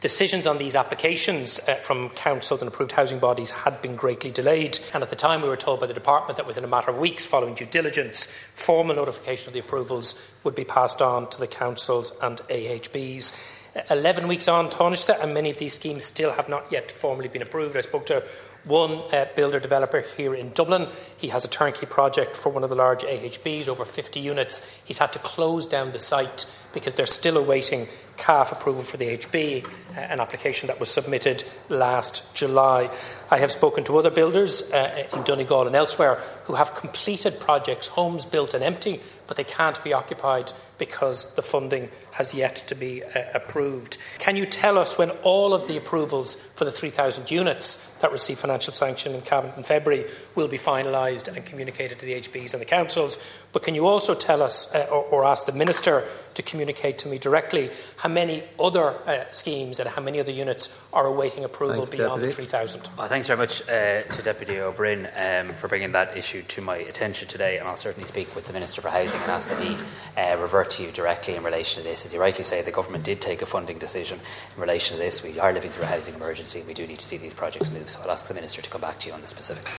Decisions on these applications from councils and approved housing bodies had been greatly delayed, and at the time we were told by the department that within a matter of weeks following due diligence, formal notification of the approvals would be passed on to the councils and AHBs. 11 weeks on, Taoiseach, and many of these schemes still have not yet formally been approved. I spoke to one builder developer here in Dublin. He has a turnkey project for one of the large AHBs, over 50 units. He's had to close down the site because they're still awaiting CAF approval for the HB, an application that was submitted last July. I have spoken to other builders in Donegal and elsewhere who have completed projects, homes built and empty, but they can't be occupied because the funding has yet to be approved. Can you tell us when all of the approvals for the 3,000 units that receive financial sanction in Cabinet in February will be finalised and communicated to the HBs and the councils? But can you also tell us or ask the Minister to communicate to me directly how many other schemes and how many other units are awaiting approval beyond the 3,000? Well, thanks very much to Deputy O'Brien for bringing that issue to my attention today, and I'll certainly speak with the Minister for Housing and ask that he revert to you directly in relation to this. As you rightly say, the government did take a funding decision in relation to this. We are living through a housing emergency and we do need to see these projects move, so I'll ask the Minister to come back to you on the specifics.